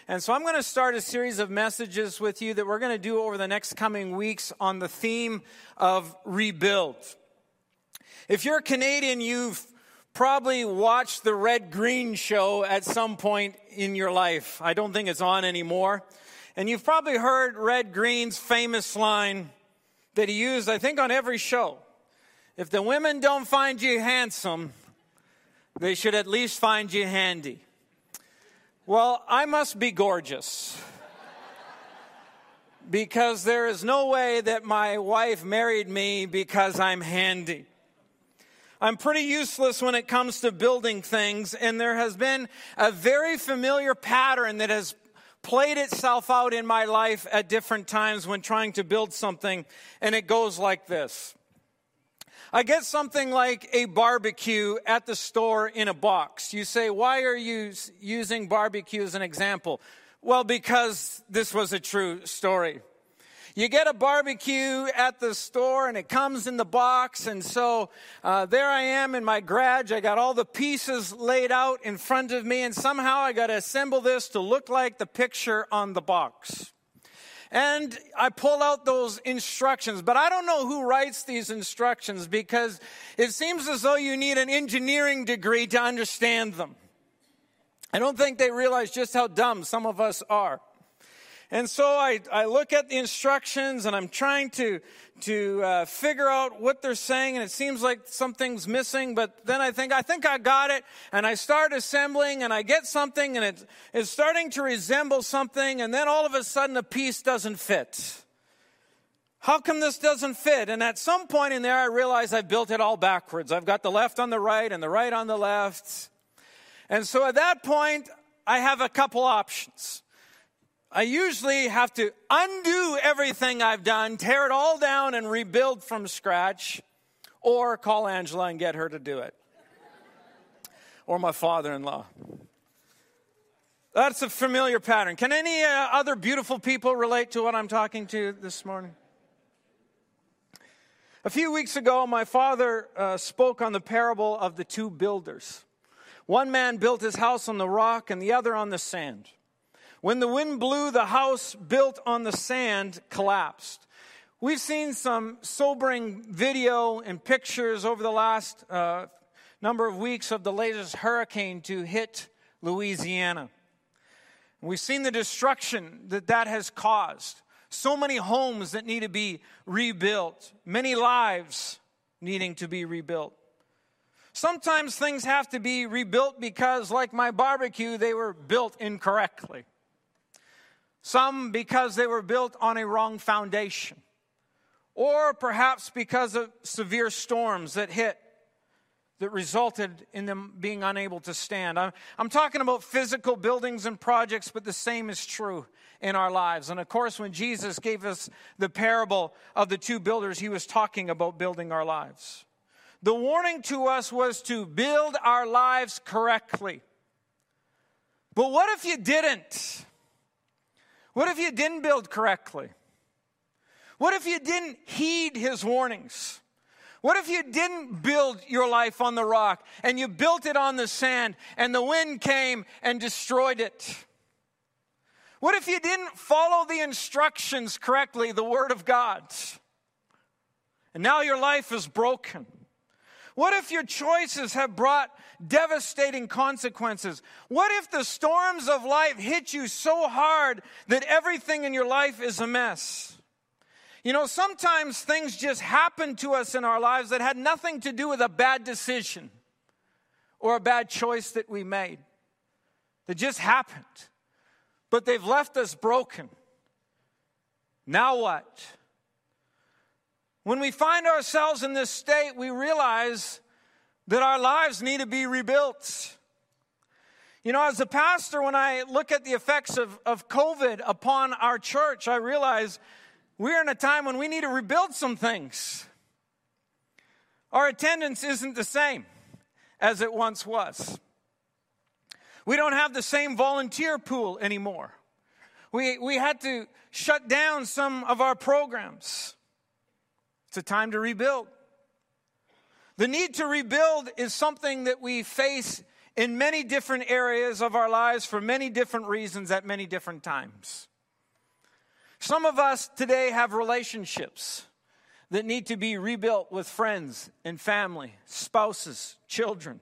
And so I'm going to start a series of messages with you that we're going to do over the next coming weeks on the theme of rebuild. If you're a Canadian, you've probably watched the Red Green show at some point in your life. I don't think it's on anymore. And you've probably heard Red Green's famous line that he used, I think, on every show. If the women don't find you handsome, they should at least find you handy. Well, I must be gorgeous. Because there is no way that my wife married me because I'm handy. I'm pretty useless when it comes to building things, and there has been a very familiar pattern that has played itself out in my life at different times when trying to build something, and it goes like this. I get something like a barbecue at the store in a box. You say, why are you using barbecue as an example? Well, because this was a true story. You get a barbecue at the store and it comes in the box, and so there I am in my garage. I got all the pieces laid out in front of me, and somehow I got to assemble this to look like the picture on the box. And I pull out those instructions, but I don't know who writes these instructions because it seems as though you need an engineering degree to understand them. I don't think they realize just how dumb some of us are. And so I look at the instructions and I'm trying to figure out what they're saying, and it seems like something's missing, but then I think I got it, and I start assembling and I get something and it's starting to resemble something, and then all of a sudden a piece doesn't fit. How come this doesn't fit? And at some point in there I realize I've built it all backwards. I've got the left on the right and the right on the left. And so at that point I have a couple options. I usually have to undo everything I've done, tear it all down and rebuild from scratch, or call Angela and get her to do it. Or my father-in-law. That's a familiar pattern. Can any other beautiful people relate to what I'm talking to this morning? A few weeks ago, my father spoke on the parable of the two builders. One man built his house on the rock and the other on the sand. When the wind blew, the house built on the sand collapsed. We've seen some sobering video and pictures over the last number of weeks of the latest hurricane to hit Louisiana. We've seen the destruction that has caused. So many homes that need to be rebuilt. Many lives needing to be rebuilt. Sometimes things have to be rebuilt because, like my barbecue, they were built incorrectly. Some because they were built on a wrong foundation. Or perhaps because of severe storms that hit that resulted in them being unable to stand. I'm talking about physical buildings and projects, but the same is true in our lives. And of course, when Jesus gave us the parable of the two builders, he was talking about building our lives. The warning to us was to build our lives correctly. But what if you didn't? What if you didn't build correctly? What if you didn't heed his warnings? What if you didn't build your life on the rock and you built it on the sand and the wind came and destroyed it? What if you didn't follow the instructions correctly, the Word of God? And now your life is broken. What if your choices have brought devastating consequences? What if the storms of life hit you so hard that everything in your life is a mess? You know, sometimes things just happen to us in our lives that had nothing to do with a bad decision or a bad choice that we made. They just happened. But they've left us broken. Now what? When we find ourselves in this state, we realize that our lives need to be rebuilt. You know, as a pastor, when I look at the effects of COVID upon our church, I realize we're in a time when we need to rebuild some things. Our attendance isn't the same as it once was. We don't have the same volunteer pool anymore. We had to shut down some of our programs. It's a time to rebuild. The need to rebuild is something that we face in many different areas of our lives for many different reasons at many different times. Some of us today have relationships that need to be rebuilt with friends and family, spouses, children.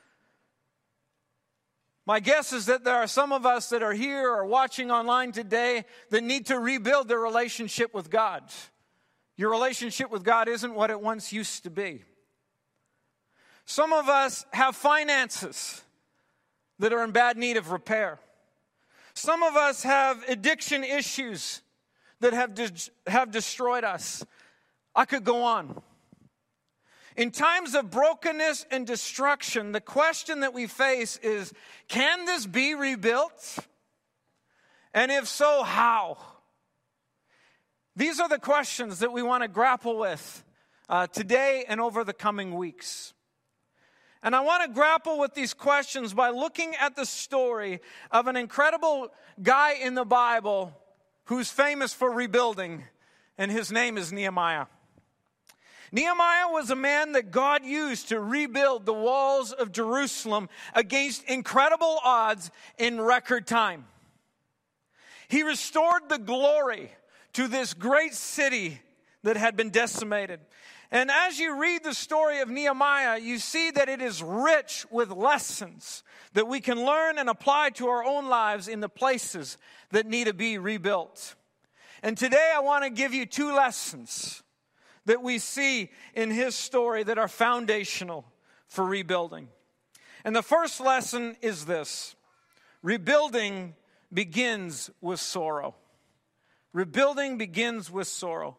My guess is that there are some of us that are here or watching online today that need to rebuild their relationship with God. Your relationship with God isn't what it once used to be. Some of us have finances that are in bad need of repair. Some of us have addiction issues that have destroyed us. I could go on. In times of brokenness and destruction, the question that we face is, can this be rebuilt? And if so, how? These are the questions that we want to grapple with today and over the coming weeks. And I want to grapple with these questions by looking at the story of an incredible guy in the Bible who's famous for rebuilding, and his name is Nehemiah. Nehemiah was a man that God used to rebuild the walls of Jerusalem against incredible odds in record time. He restored the glory to this great city that had been decimated. And as you read the story of Nehemiah, you see that it is rich with lessons that we can learn and apply to our own lives in the places that need to be rebuilt. And today I want to give you two lessons that we see in his story that are foundational for rebuilding. And the first lesson is this: rebuilding begins with sorrow. Rebuilding begins with sorrow.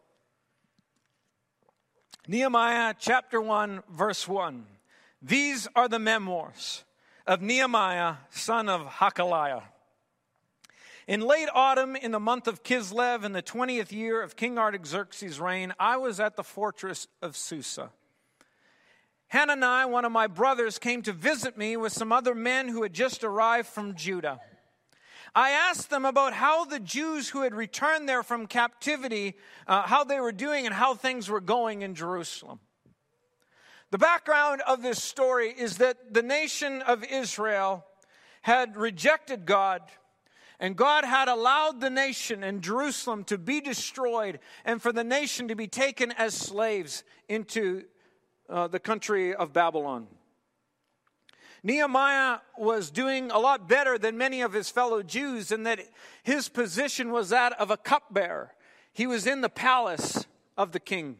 Nehemiah chapter 1, verse 1. These are the memoirs of Nehemiah, son of Hakaliah. In late autumn, in the month of Kislev, in the 20th year of King Artaxerxes' reign, I was at the fortress of Susa. Hanani, one of my brothers, came to visit me with some other men who had just arrived from Judah. I asked them about how the Jews who had returned there from captivity, how they were doing and how things were going in Jerusalem. The background of this story is that the nation of Israel had rejected God, and God had allowed the nation and Jerusalem to be destroyed and for the nation to be taken as slaves into the country of Babylon. Nehemiah was doing a lot better than many of his fellow Jews in that his position was that of a cupbearer. He was in the palace of the king.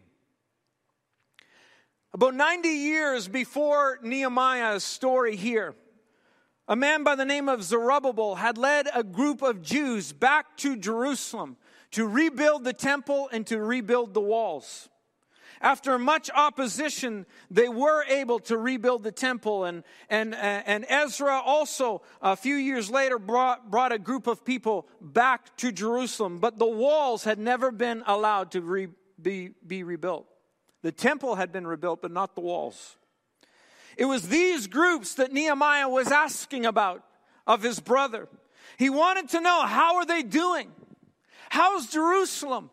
About 90 years before Nehemiah's story here, a man by the name of Zerubbabel had led a group of Jews back to Jerusalem to rebuild the temple and to rebuild the walls. After much opposition, they were able to rebuild the temple. And Ezra also, a few years later, brought a group of people back to Jerusalem. But the walls had never been allowed to be rebuilt. The temple had been rebuilt, but not the walls. It was these groups that Nehemiah was asking about of his brother. He wanted to know, how are they doing? How's Jerusalem?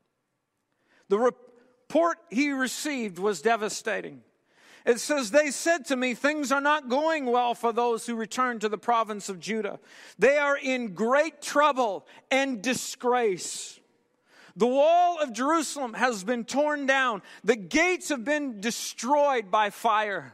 The report he received was devastating. It says, they said to me, things are not going well for those who return to the province of Judah. They are in great trouble and disgrace. The wall of Jerusalem has been torn down. The gates have been destroyed by fire.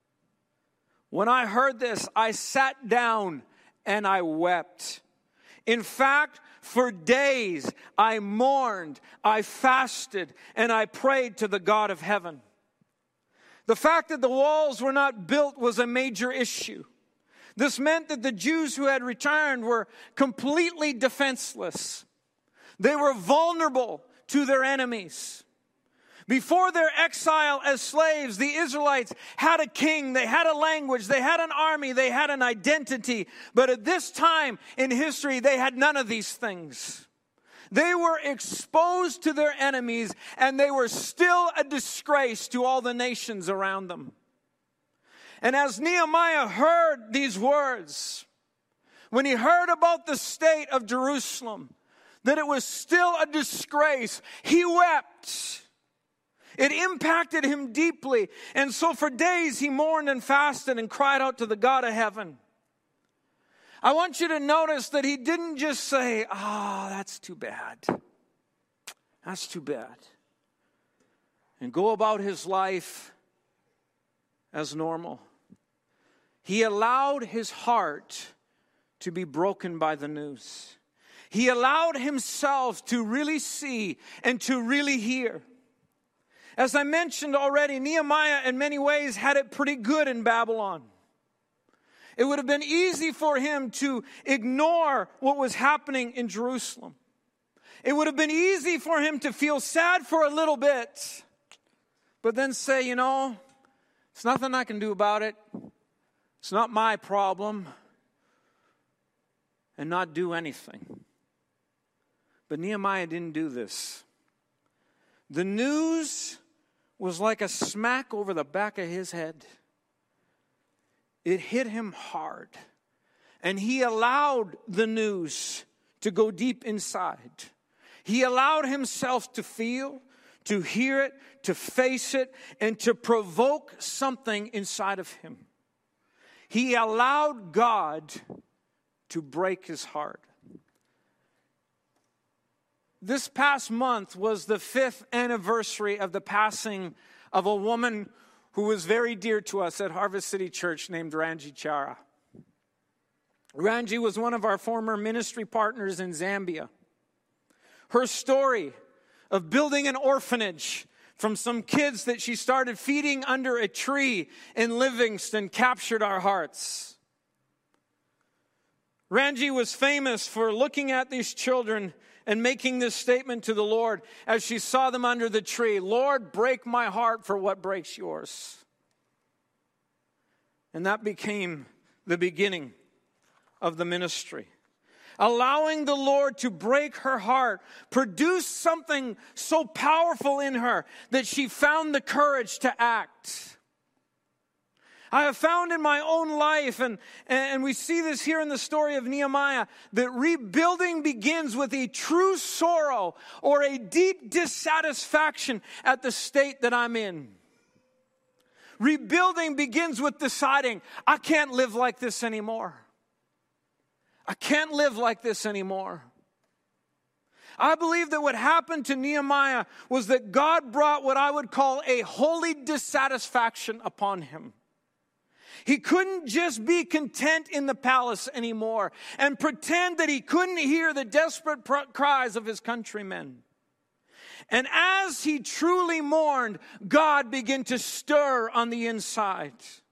When I heard this, I sat down and I wept. In fact, for days I mourned, I fasted, and I prayed to the God of heaven. The fact that the walls were not built was a major issue. This meant that the Jews who had returned were completely defenseless. They were vulnerable to their enemies. Before their exile as slaves, the Israelites had a king, they had a language, they had an army, they had an identity. But at this time in history, they had none of these things. They were exposed to their enemies, and they were still a disgrace to all the nations around them. And as Nehemiah heard these words, when he heard about the state of Jerusalem, that it was still a disgrace, he wept. It impacted him deeply. And so for days he mourned and fasted and cried out to the God of heaven. I want you to notice that he didn't just say, that's too bad. That's too bad. And go about his life as normal. He allowed his heart to be broken by the news. He allowed himself to really see and to really hear. As I mentioned already, Nehemiah in many ways had it pretty good in Babylon. It would have been easy for him to ignore what was happening in Jerusalem. It would have been easy for him to feel sad for a little bit, but then say, it's nothing I can do about it. It's not my problem, and not do anything. But Nehemiah didn't do this. The news was like a smack over the back of his head. It hit him hard. And he allowed the news to go deep inside. He allowed himself to feel, to hear it, to face it, and to provoke something inside of him. He allowed God to break his heart. This past month was the 5th anniversary of the passing of a woman who was very dear to us at Harvest City Church named Ranji Chara. Ranji was one of our former ministry partners in Zambia. Her story of building an orphanage from some kids that she started feeding under a tree in Livingston captured our hearts. Ranji was famous for looking at these children and making this statement to the Lord as she saw them under the tree: Lord, break my heart for what breaks yours. And that became the beginning of the ministry. Allowing the Lord to break her heart produced something so powerful in her that she found the courage to act. I have found in my own life, and we see this here in the story of Nehemiah, that rebuilding begins with a true sorrow or a deep dissatisfaction at the state that I'm in. Rebuilding begins with deciding, I can't live like this anymore. I can't live like this anymore. I believe that what happened to Nehemiah was that God brought what I would call a holy dissatisfaction upon him. He couldn't just be content in the palace anymore and pretend that he couldn't hear the desperate cries of his countrymen. And as he truly mourned, God began to stir on the inside.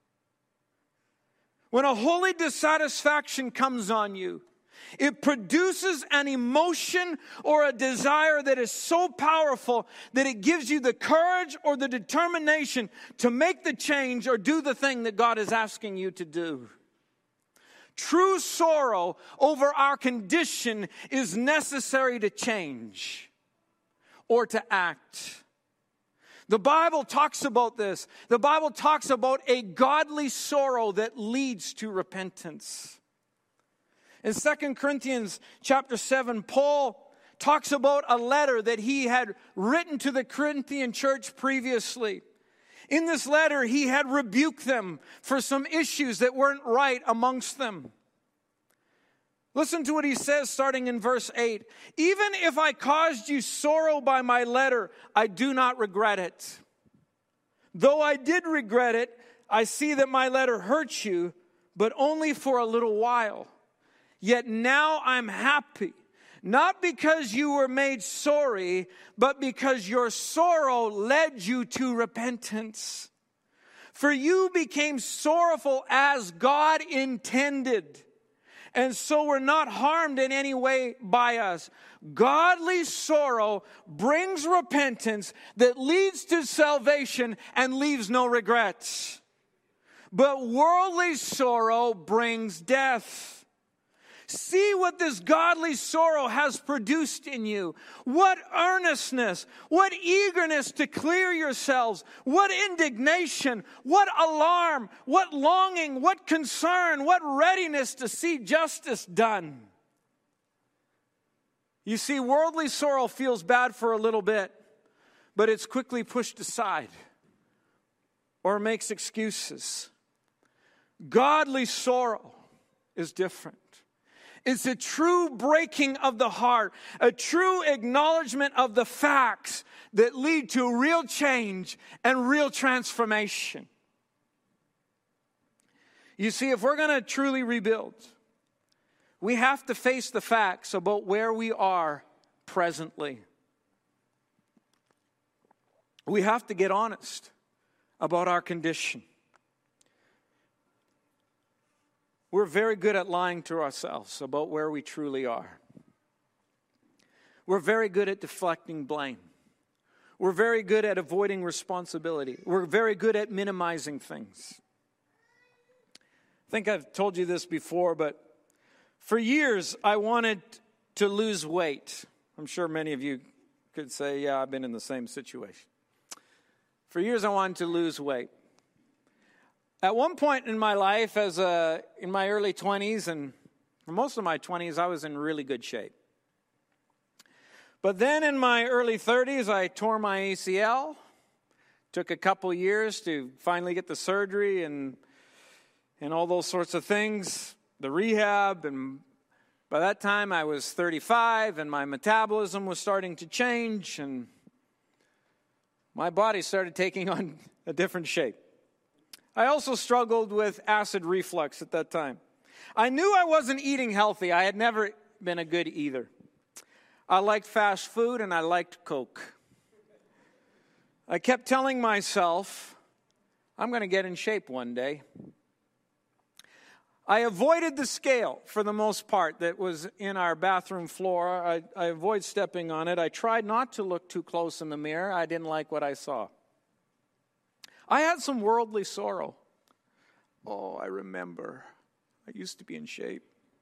When a holy dissatisfaction comes on you, it produces an emotion or a desire that is so powerful that it gives you the courage or the determination to make the change or do the thing that God is asking you to do. True sorrow over our condition is necessary to change or to act. The Bible talks about this. The Bible talks about a godly sorrow that leads to repentance. In 2 Corinthians chapter 7, Paul talks about a letter that he had written to the Corinthian church previously. In this letter, he had rebuked them for some issues that weren't right amongst them. Listen to what he says starting in verse 8. Even if I caused you sorrow by my letter, I do not regret it. Though I did regret it, I see that my letter hurt you, but only for a little while. Yet now I'm happy, not because you were made sorry, but because your sorrow led you to repentance. For you became sorrowful as God intended, and so were not harmed in any way by us. Godly sorrow brings repentance that leads to salvation and leaves no regrets. But worldly sorrow brings death. See what this godly sorrow has produced in you. What earnestness, what eagerness to clear yourselves, what indignation, what alarm, what longing, what concern, what readiness to see justice done. You see, worldly sorrow feels bad for a little bit, but it's quickly pushed aside or makes excuses. Godly sorrow is different. It's a true breaking of the heart, a true acknowledgement of the facts that lead to real change and real transformation. You see, if we're going to truly rebuild, we have to face the facts about where we are presently. We have to get honest about our condition. We're very good at lying to ourselves about where we truly are. We're very good at deflecting blame. We're very good at avoiding responsibility. We're very good at minimizing things. I think I've told you this before, but for years I wanted to lose weight. I'm sure many of you could say, yeah, I've been in the same situation. For years I wanted to lose weight. At one point in my life, in my early 20s, and for most of my 20s, I was in really good shape. But then in my early 30s, I tore my ACL. Took a couple years to finally get the surgery and all those sorts of things, the rehab. And by that time, I was 35, and my metabolism was starting to change, and my body started taking on a different shape. I also struggled with acid reflux at that time. I knew I wasn't eating healthy. I had never been a good eater. I liked fast food and I liked Coke. I kept telling myself, I'm going to get in shape one day. I avoided the scale for the most part that was in our bathroom floor. I avoid stepping on it. I tried not to look too close in the mirror. I didn't like what I saw. I had some worldly sorrow. Oh, I remember. I used to be in shape.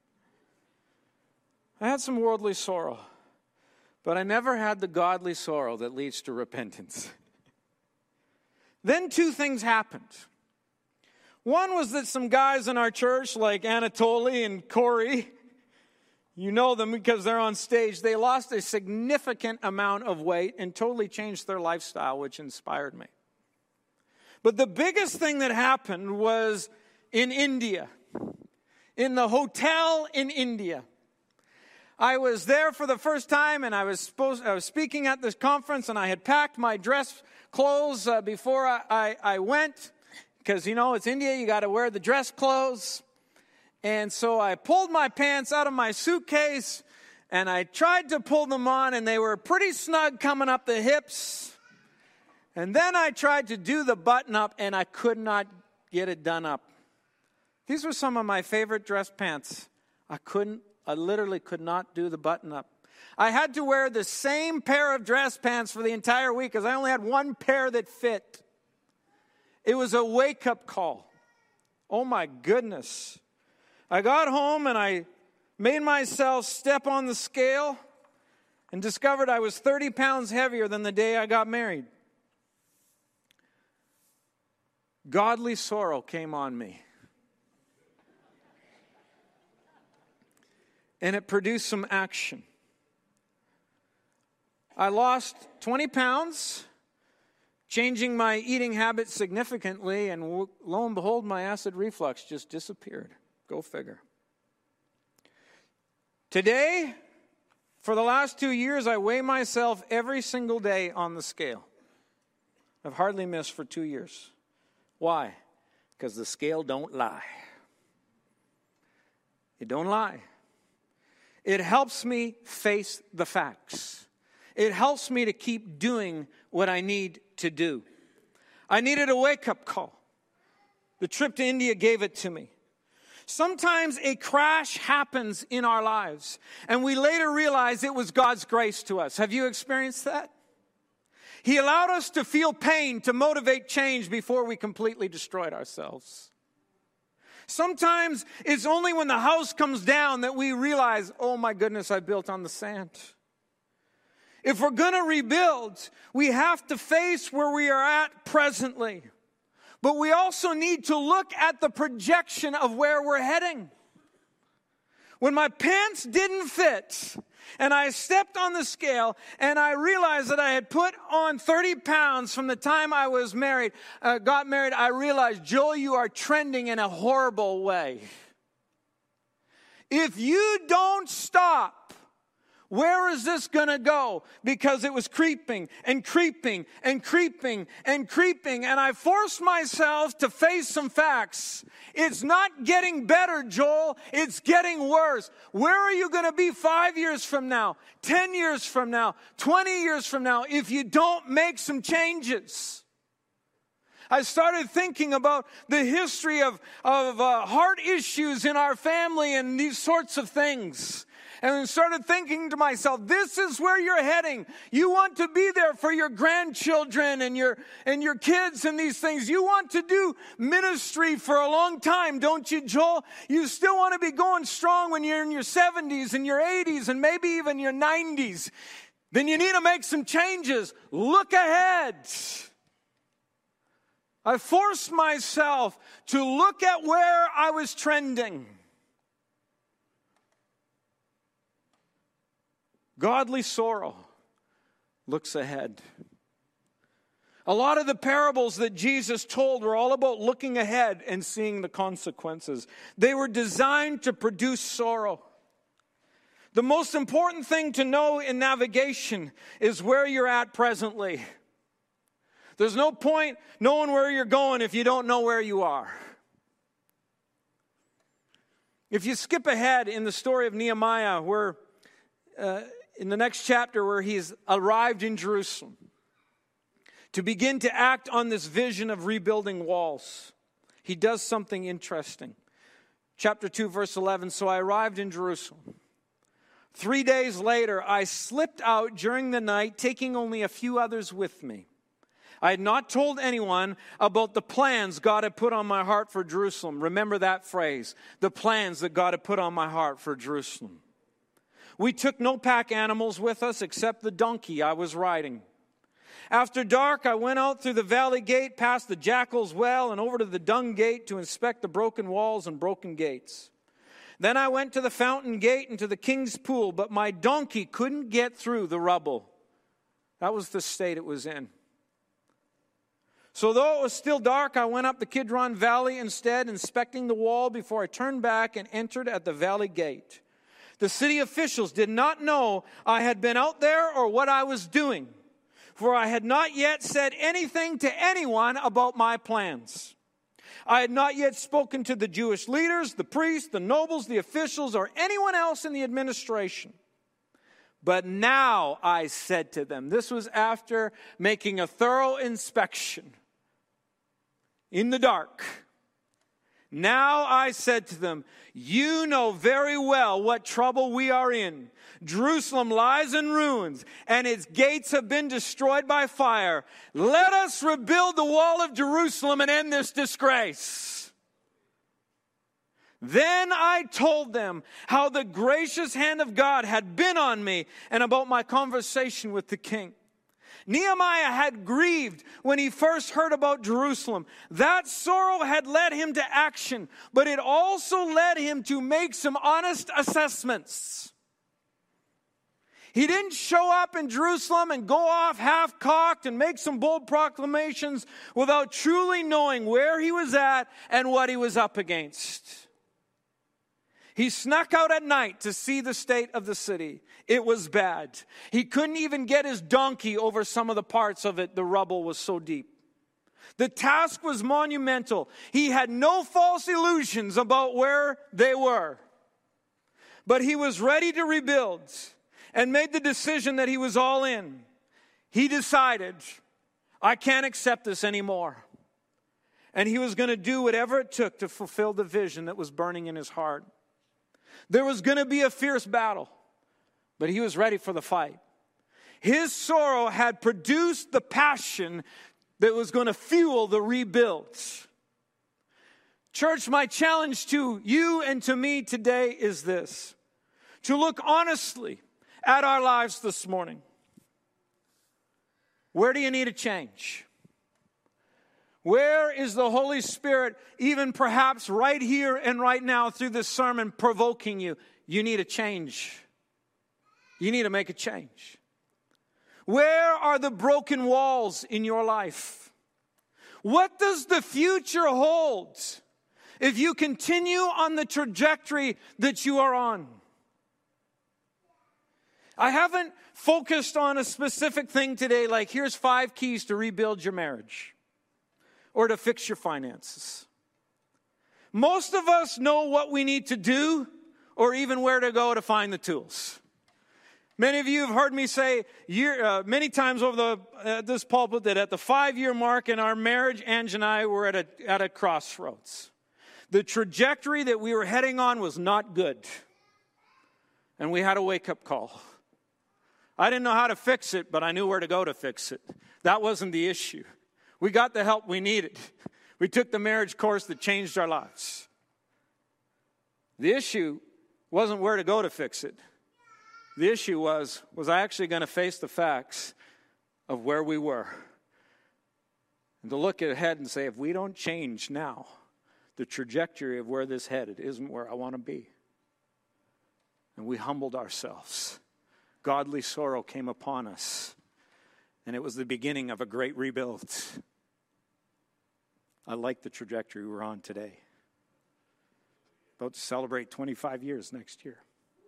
I had some worldly sorrow, but I never had the godly sorrow that leads to repentance. Then two things happened. One was that some guys in our church, like Anatoly and Corey, you know them because they're on stage, they lost a significant amount of weight and totally changed their lifestyle, which inspired me. But the biggest thing that happened was in India, in the hotel in India. I was there for the first time, and I was speaking at this conference, and I had packed my dress clothes before I went, because, you know, it's India, you got to wear the dress clothes. And so I pulled my pants out of my suitcase, and I tried to pull them on, and they were pretty snug coming up the hips. And then I tried to do the button up, and I could not get it done up. These were some of my favorite dress pants. I literally could not do the button up. I had to wear the same pair of dress pants for the entire week because I only had one pair that fit. It was a wake-up call. Oh my goodness. I got home and I made myself step on the scale and discovered I was 30 pounds heavier than the day I got married. Godly sorrow came on me. And it produced some action. I lost 20 pounds, changing my eating habits significantly, and lo and behold, my acid reflux just disappeared. Go figure. Today, for the last 2 years, I weigh myself every single day on the scale. I've hardly missed for 2 years. Why? Because the scale don't lie. It don't lie. It helps me face the facts. It helps me to keep doing what I need to do. I needed a wake-up call. The trip to India gave it to me. Sometimes a crash happens in our lives, and we later realize it was God's grace to us. Have you experienced that? He allowed us to feel pain to motivate change before we completely destroyed ourselves. Sometimes it's only when the house comes down that we realize, oh my goodness, I built on the sand. If we're going to rebuild, we have to face where we are at presently. But we also need to look at the projection of where we're heading. when my pants didn't fit, and I stepped on the scale, and I realized that I had put on 30 pounds from the time I was got married, I realized, Joel, you are trending in a horrible way. If you don't stop, where is this going to go? Because it was creeping and creeping and creeping and creeping. And I forced myself to face some facts. It's not getting better, Joel. It's getting worse. Where are you going to be 5 years from now, 10 years from now, 20 years from now if you don't make some changes? I started thinking about the history of heart issues in our family and these sorts of things. And started thinking to myself, this is where you're heading. You want to be there for your grandchildren and your kids and these things. You want to do ministry for a long time, don't you, Joel? You still want to be going strong when you're in your 70s and your 80s and maybe even your 90s. Then you need to make some changes. Look ahead. I forced myself to look at where I was trending. Godly sorrow looks ahead. A lot of the parables that Jesus told were all about looking ahead and seeing the consequences. They were designed to produce sorrow. The most important thing to know in navigation is where you're at presently. There's no point knowing where you're going if you don't know where you are. If you skip ahead in the story of Nehemiah, where in the next chapter where he's arrived in Jerusalem to begin to act on this vision of rebuilding walls, he does something interesting. Chapter 2, verse 11, so I arrived in Jerusalem. 3 days later, I slipped out during the night, taking only a few others with me. I had not told anyone about the plans God had put on my heart for Jerusalem. Remember that phrase, the plans that God had put on my heart for Jerusalem. We took no pack animals with us except the donkey I was riding. After dark, I went out through the valley gate, past the jackal's well, and over to the dung gate to inspect the broken walls and broken gates. Then I went to the fountain gate and to the king's pool, but my donkey couldn't get through the rubble. That was the state it was in. So though it was still dark, I went up the Kidron Valley instead, inspecting the wall before I turned back and entered at the valley gate. The city officials did not know I had been out there or what I was doing, for I had not yet said anything to anyone about my plans. I had not yet spoken to the Jewish leaders, the priests, the nobles, the officials, or anyone else in the administration. But now I said to them, this was after making a thorough inspection in the dark. Now I said to them, you know very well what trouble we are in. Jerusalem lies in ruins, and its gates have been destroyed by fire. Let us rebuild the wall of Jerusalem and end this disgrace. Then I told them how the gracious hand of God had been on me and about my conversation with the king. Nehemiah had grieved when he first heard about Jerusalem. That sorrow had led him to action, but it also led him to make some honest assessments. He didn't show up in Jerusalem and go off half-cocked and make some bold proclamations without truly knowing where he was at and what he was up against. He snuck out at night to see the state of the city. It was bad. He couldn't even get his donkey over some of the parts of it. The rubble was so deep. The task was monumental. He had no false illusions about where they were. But he was ready to rebuild and made the decision that he was all in. He decided, I can't accept this anymore. And he was going to do whatever it took to fulfill the vision that was burning in his heart. There was going to be a fierce battle, but he was ready for the fight. His sorrow had produced the passion that was going to fuel the rebuild. Church, my challenge to you and to me today is this: to look honestly at our lives this morning. Where do you need a change? Where is the Holy Spirit, even perhaps right here and right now through this sermon, provoking you? you need a change. You need to make a change. Where are the broken walls in your life? What does the future hold if you continue on the trajectory that you are on? I haven't focused on a specific thing today, like here's 5 keys to rebuild your marriage or to fix your finances. Most of us know what we need to do or even where to go to find the tools. Many of you have heard me say many times over this pulpit that at the 5-year mark in our marriage, Ange and I were at a crossroads. The trajectory that we were heading on was not good. And we had a wake-up call. I didn't know how to fix it, but I knew where to go to fix it. That wasn't the issue. We got the help we needed. We took the marriage course that changed our lives. The issue wasn't where to go to fix it. The issue was I actually going to face the facts of where we were? And to look ahead and say, if we don't change now, the trajectory of where this headed isn't where I want to be. And we humbled ourselves. Godly sorrow came upon us. And it was the beginning of a great rebuild. I like the trajectory we're on today. About to celebrate 25 years next year.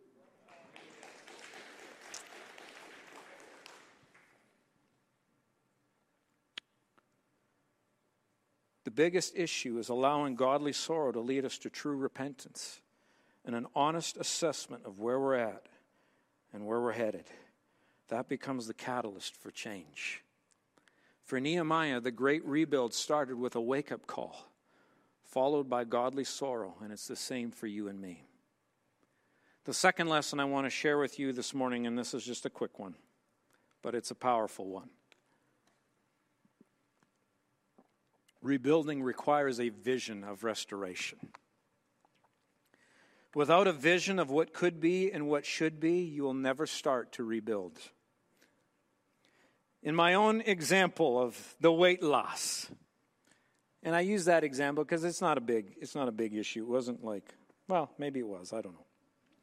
The biggest issue is allowing godly sorrow to lead us to true repentance and an honest assessment of where we're at and where we're headed. That becomes the catalyst for change. For Nehemiah, the great rebuild started with a wake-up call, followed by godly sorrow, and it's the same for you and me. The second lesson I want to share with you this morning, and this is just a quick one, but it's a powerful one. Rebuilding requires a vision of restoration. Without a vision of what could be and what should be, you will never start to rebuild. In my own example of the weight loss, and I use that example because it's not a big issue. It wasn't like, well, maybe it was, I don't know.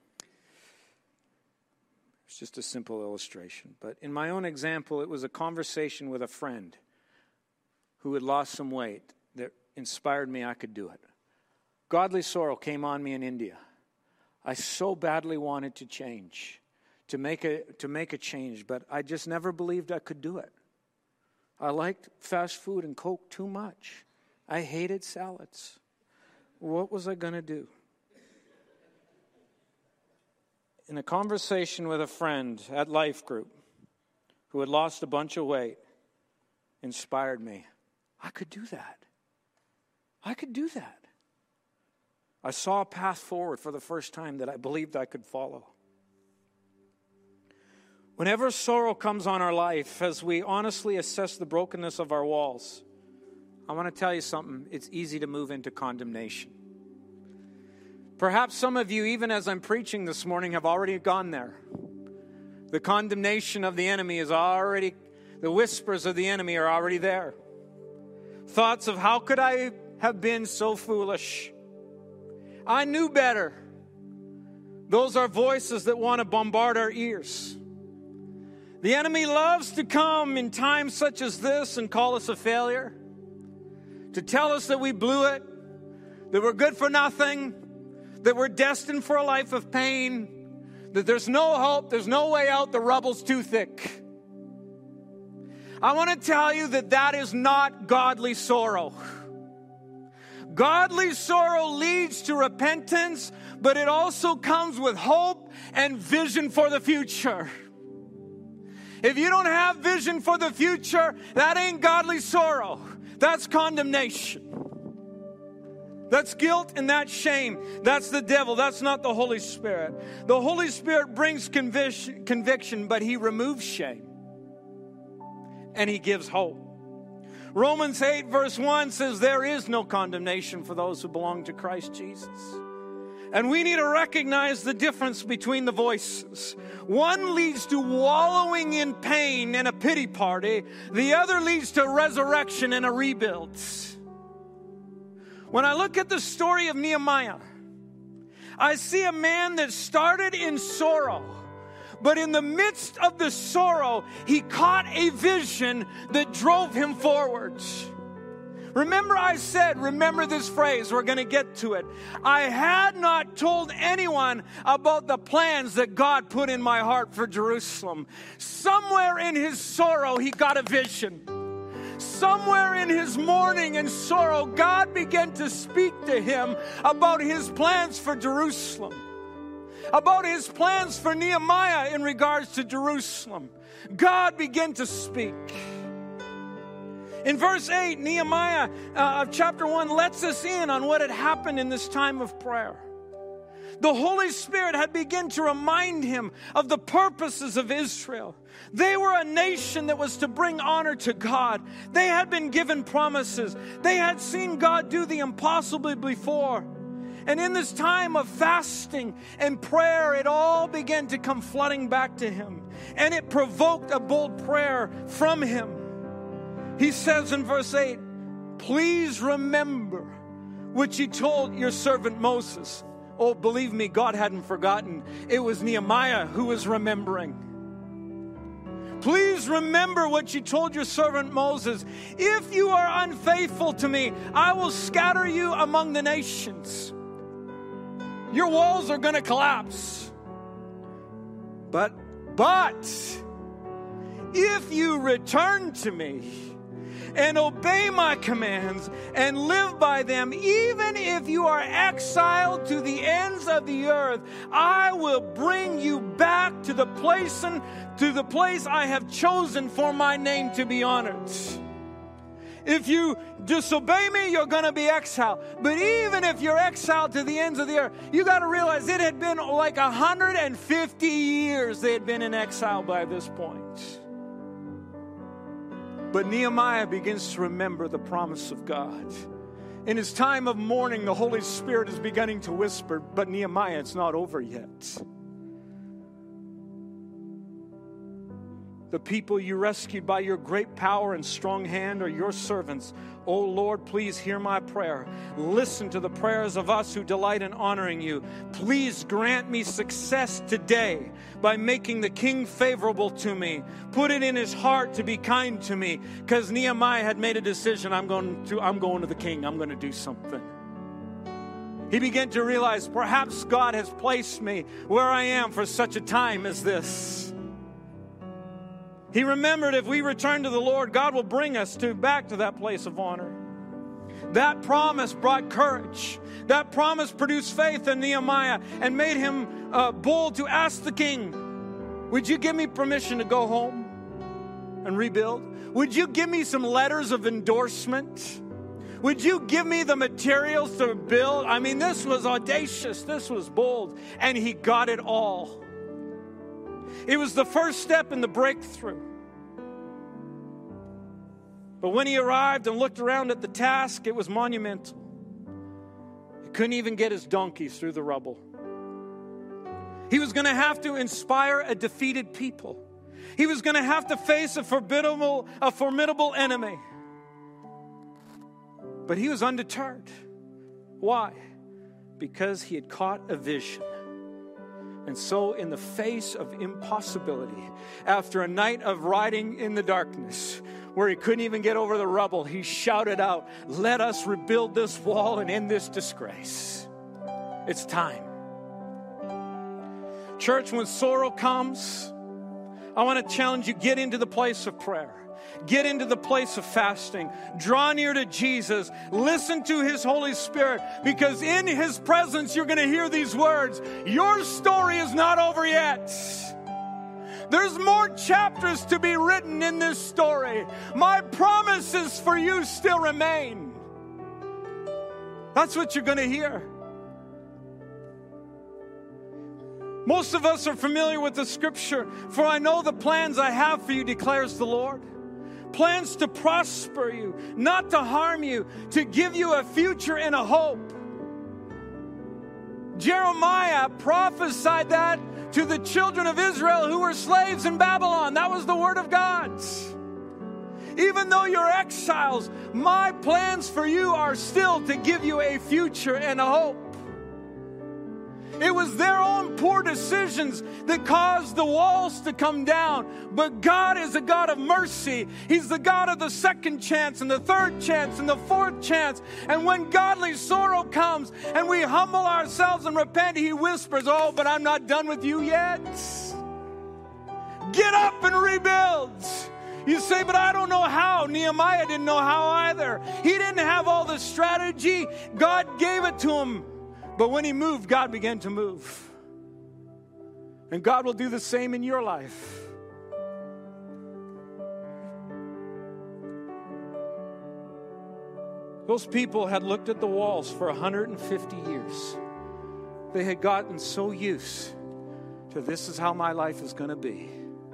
It's just a simple illustration. But in my own example, it was a conversation with a friend who had lost some weight that inspired me I could do it. Godly sorrow came on me in India. I so badly wanted to change, to make a change, but I just never believed I could do it. I liked fast food and Coke too much. I hated salads. What was I going to do? In a conversation with a friend at Life Group who had lost a bunch of weight, inspired me. I could do that. I could do that. I saw a path forward for the first time that I believed I could follow. Whenever sorrow comes on our life, as we honestly assess the brokenness of our walls, I want to tell you something. It's easy to move into condemnation. Perhaps some of you, even as I'm preaching this morning, have already gone there. The condemnation of the enemy is already, the whispers of the enemy are already there. Thoughts of how could I have been so foolish? I knew better. Those are voices that want to bombard our ears. The enemy loves to come in times such as this and call us a failure, to tell us that we blew it, that we're good for nothing, that we're destined for a life of pain, that there's no hope, there's no way out, the rubble's too thick. I want to tell you that is not godly sorrow. Godly sorrow leads to repentance, but it also comes with hope and vision for the future. If you don't have vision for the future, that ain't godly sorrow. That's condemnation. That's guilt and that's shame. That's the devil. That's not the Holy Spirit. The Holy Spirit brings conviction, but He removes shame. And He gives hope. Romans 8 verse 1 says there is no condemnation for those who belong to Christ Jesus. And we need to recognize the difference between the voices. One leads to wallowing in pain and a pity party. The other leads to resurrection and a rebuild. When I look at the story of Nehemiah, I see a man that started in sorrow, but in the midst of the sorrow, he caught a vision that drove him forward. Remember I said, remember this phrase, we're going to get to it. I had not told anyone about the plans that God put in my heart for Jerusalem. Somewhere in his sorrow, he got a vision. Somewhere in his mourning and sorrow, God began to speak to him about his plans for Jerusalem, about his plans for Nehemiah in regards to Jerusalem. God began to speak. In verse 8, Nehemiah of chapter 1 lets us in on what had happened in this time of prayer. The Holy Spirit had begun to remind him of the purposes of Israel. They were a nation that was to bring honor to God. They had been given promises. They had seen God do the impossible before. And in this time of fasting and prayer, it all began to come flooding back to him. And it provoked a bold prayer from him. He says in verse 8, please remember what you told your servant Moses. Oh, believe me, God hadn't forgotten. It was Nehemiah who was remembering. Please remember what you told your servant Moses. If you are unfaithful to me, I will scatter you among the nations. Your walls are going to collapse. But if you return to me and obey my commands and live by them, even if you are exiled to the ends of the earth, I will bring you back to the place I have chosen for my name to be honored. If you disobey me, you're going to be exiled. But even if you're exiled to the ends of the earth, you got to realize it had been like 150 years they had been in exile by this point. But Nehemiah begins to remember the promise of God. In his time of mourning, the Holy Spirit is beginning to whisper, but Nehemiah, it's not over yet. The people you rescued by your great power and strong hand are your servants. Oh Lord, please hear my prayer. Listen to the prayers of us who delight in honoring you. Please grant me success today by making the king favorable to me. Put it in his heart to be kind to me, because Nehemiah had made a decision. I'm going to the king. I'm going to do something. He began to realize perhaps God has placed me where I am for such a time as this. He remembered if we return to the Lord, God will bring us back to that place of honor. That promise brought courage. That promise produced faith in Nehemiah and made him bold to ask the king, would you give me permission to go home and rebuild? Would you give me some letters of endorsement? Would you give me the materials to build? I mean, this was audacious. This was bold. And he got it all. It was the first step in the breakthrough. But when he arrived and looked around at the task, it was monumental. He couldn't even get his donkeys through the rubble. He was going to have to inspire a defeated people. He was going to have to face a formidable enemy. But he was undeterred. Why? Because he had caught a vision. And so in the face of impossibility, after a night of riding in the darkness, where he couldn't even get over the rubble, he shouted out, let us rebuild this wall and end this disgrace. It's time. Church, when sorrow comes, I want to challenge you, get into the place of prayer. Get into the place of fasting. Draw near to Jesus. Listen to his Holy Spirit, because in his presence you're going to hear these words. Your story is not over yet. There's more chapters to be written in this story. My promises for you still remain. That's what you're going to hear. Most of us are familiar with the scripture. For I know the plans I have for you, declares the Lord. Plans to prosper you, not to harm you, to give you a future and a hope. Jeremiah prophesied that to the children of Israel who were slaves in Babylon. That was the word of God. Even though you're exiles, my plans for you are still to give you a future and a hope. It was their own poor decisions that caused the walls to come down. But God is a God of mercy. He's the God of the second chance and the third chance and the fourth chance. And when godly sorrow comes and we humble ourselves and repent, He whispers, oh, but I'm not done with you yet. Get up and rebuild. You say, but I don't know how. Nehemiah didn't know how either. He didn't have all the strategy. God gave it to him. But when he moved, God began to move. And God will do the same in your life. Those people had looked at the walls for 150 years. They had gotten so used to this is how my life is going to be.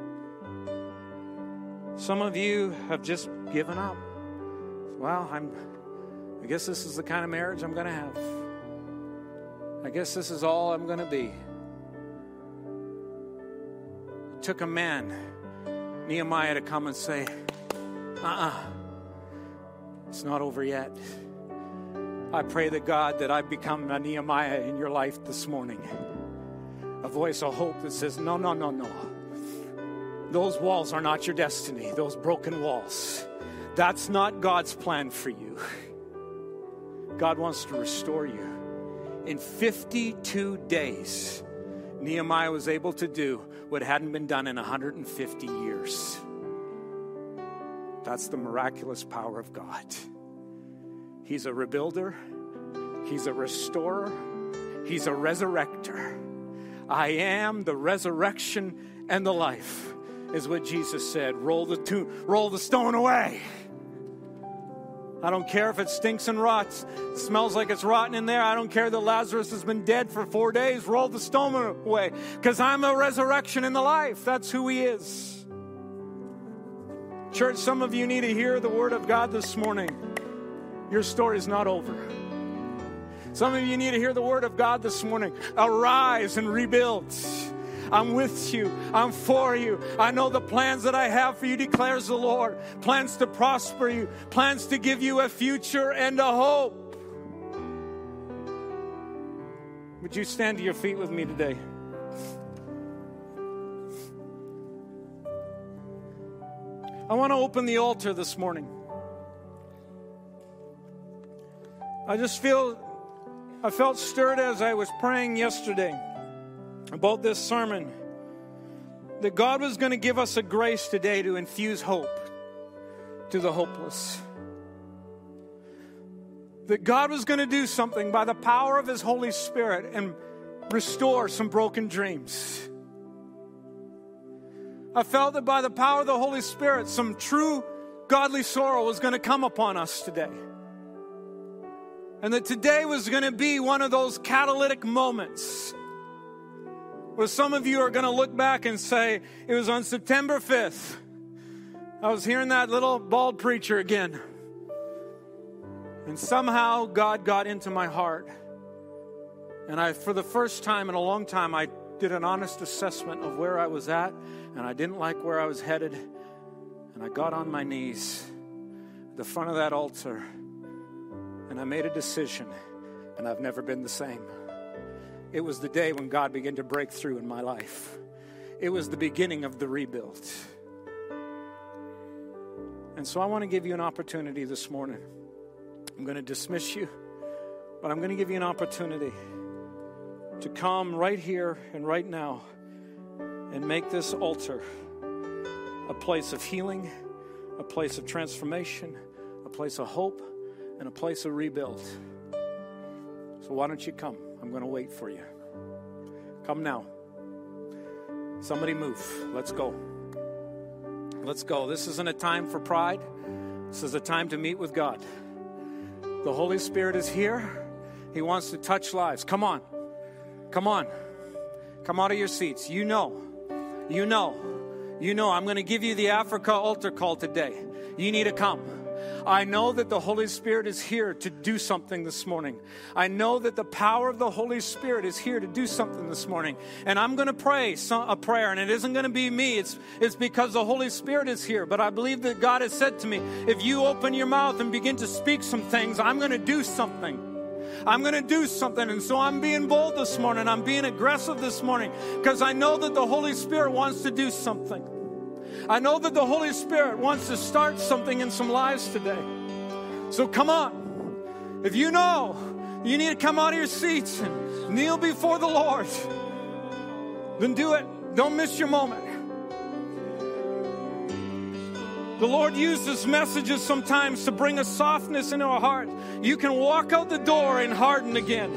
Some of you have just given up. Well, I guess this is the kind of marriage I'm going to have. I guess this is all I'm going to be. It took a man, Nehemiah, to come and say, it's not over yet. I pray to God that I become a Nehemiah in your life this morning. A voice of hope that says, no. Those walls are not your destiny. Those broken walls. That's not God's plan for you. God wants to restore you. In 52 days, Nehemiah was able to do what hadn't been done in 150 years. That's the miraculous power of God. He's a rebuilder. He's a restorer. He's a resurrector. I am the resurrection and the life, is what Jesus said. Roll the stone away. I don't care if it stinks and rots. It smells like it's rotten in there. I don't care that Lazarus has been dead for 4 days. Roll the stone away. Because I'm the resurrection and the life. That's who He is. Church, some of you need to hear the word of God this morning. Your story is not over. Some of you need to hear the word of God this morning. Arise and rebuild. I'm with you. I'm for you. I know the plans that I have for you, declares the Lord. Plans to prosper you. Plans to give you a future and a hope. Would you stand to your feet with me today? I want to open the altar this morning. I felt stirred as I was praying yesterday about this sermon, that God was going to give us a grace today to infuse hope to the hopeless. That God was going to do something by the power of His Holy Spirit and restore some broken dreams. I felt that by the power of the Holy Spirit, some true godly sorrow was going to come upon us today. And that today was going to be one of those catalytic moments where some of you are going to look back and say, it was on September 5th. I was hearing that little bald preacher again. And somehow God got into my heart. And for the first time in a long time, I did an honest assessment of where I was at. And I didn't like where I was headed. And I got on my knees at the front of that altar. And I made a decision. And I've never been the same. It was the day when God began to break through in my life. It was the beginning of the rebuild. And so I want to give you an opportunity this morning. I'm going to dismiss you, but I'm going to give you an opportunity to come right here and right now and make this altar a place of healing, a place of transformation, a place of hope, and a place of rebuild. So why don't you come? I'm going to wait for you. Come now. Somebody move. Let's go. Let's go. This isn't a time for pride. This is a time to meet with God. The Holy Spirit is here. He wants to touch lives. Come on. Come on. Come out of your seats. You know. I'm going to give you the Africa altar call today. You need to come. I know that the Holy Spirit is here to do something this morning. I know that the power of the Holy Spirit is here to do something this morning. And I'm going to pray a prayer, and it isn't going to be me. It's because the Holy Spirit is here. But I believe that God has said to me, if you open your mouth and begin to speak some things, I'm going to do something. I'm going to do something. And so I'm being bold this morning. I'm being aggressive this morning because I know that the Holy Spirit wants to do something. I know that the Holy Spirit wants to start something in some lives today. So come on. If you know you need to come out of your seats and kneel before the Lord, then do it. Don't miss your moment. The Lord uses messages sometimes to bring a softness into our heart. You can walk out the door and harden again.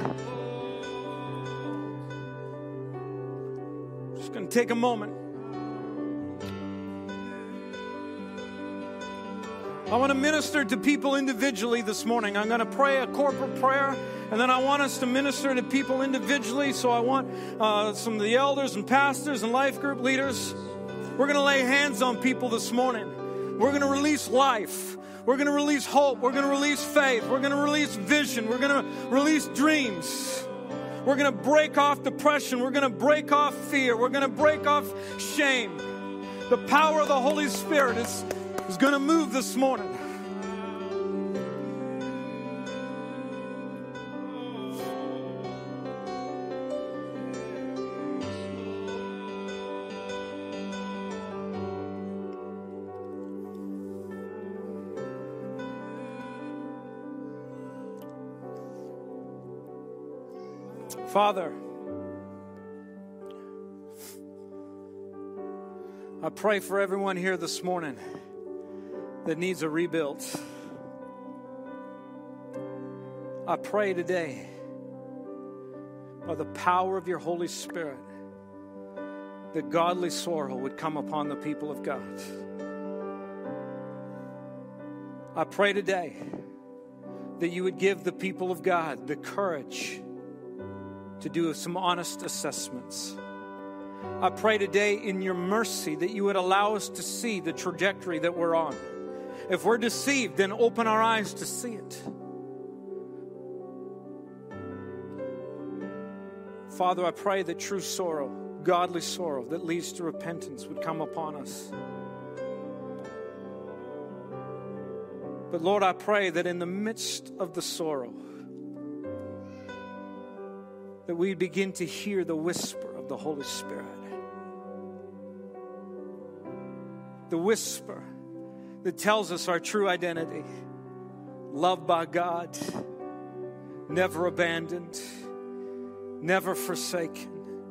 Just going to take a moment. I want to minister to people individually this morning. I'm going to pray a corporate prayer, and then I want us to minister to people individually. So I want some of the elders and pastors and life group leaders. We're going to lay hands on people this morning. We're going to release life. We're going to release hope. We're going to release faith. We're going to release vision. We're going to release dreams. We're going to break off depression. We're going to break off fear. We're going to break off shame. The power of the Holy Spirit is going to move this morning. Father, I pray for everyone here this morning that needs a rebuild. I pray today, by the power of your Holy Spirit, that godly sorrow would come upon the people of God. I pray today that you would give the people of God the courage to do some honest assessments. I pray today in your mercy that you would allow us to see the trajectory that we're on. If we're deceived, then open our eyes to see it. Father, I pray that true sorrow, godly sorrow that leads to repentance would come upon us. But Lord, I pray that in the midst of the sorrow, that we begin to hear the whisper of the Holy Spirit. The whisper that tells us our true identity. Loved by God, never abandoned, never forsaken.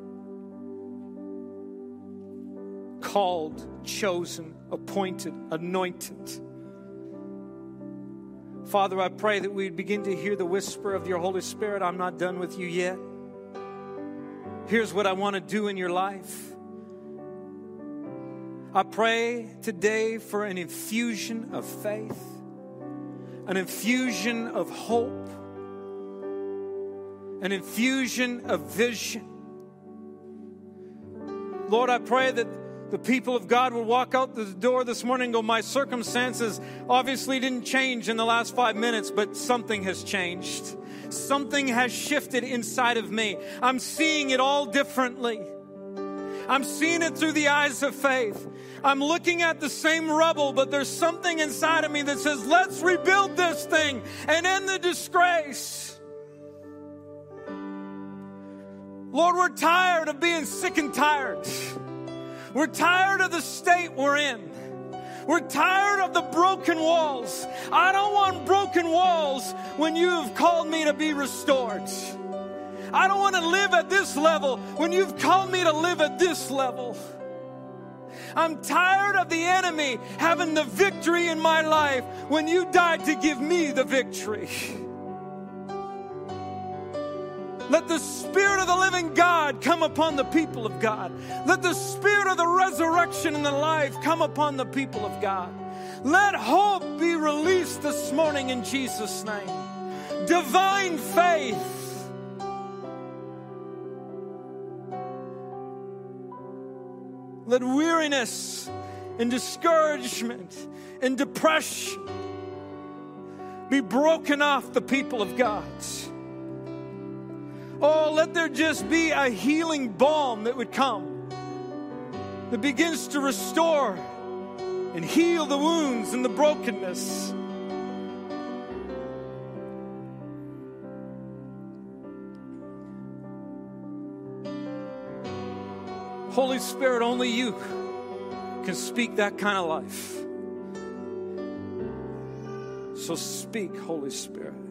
Called, chosen, appointed, anointed. Father, I pray that we'd begin to hear the whisper of your Holy Spirit. I'm not done with you yet. Here's what I want to do in your life. I pray today for an infusion of faith, an infusion of hope, an infusion of vision. Lord, I pray that the people of God will walk out the door this morning and go, my circumstances obviously didn't change in the last 5 minutes, but something has changed. Something has shifted inside of me. I'm seeing it all differently. I'm seeing it through the eyes of faith. I'm looking at the same rubble, but there's something inside of me that says, let's rebuild this thing and end the disgrace. Lord, we're tired of being sick and tired. We're tired of the state we're in. We're tired of the broken walls. I don't want broken walls when you have called me to be restored. I don't want to live at this level when you've called me to live at this level. I'm tired of the enemy having the victory in my life when you died to give me the victory. Let the Spirit of the living God come upon the people of God. Let the Spirit of the resurrection and the life come upon the people of God. Let hope be released this morning in Jesus' name. Divine faith. Let weariness and discouragement and depression be broken off the people of God. Oh, let there just be a healing balm that would come that begins to restore and heal the wounds and the brokenness. Holy Spirit, only you can speak that kind of life. So speak, Holy Spirit.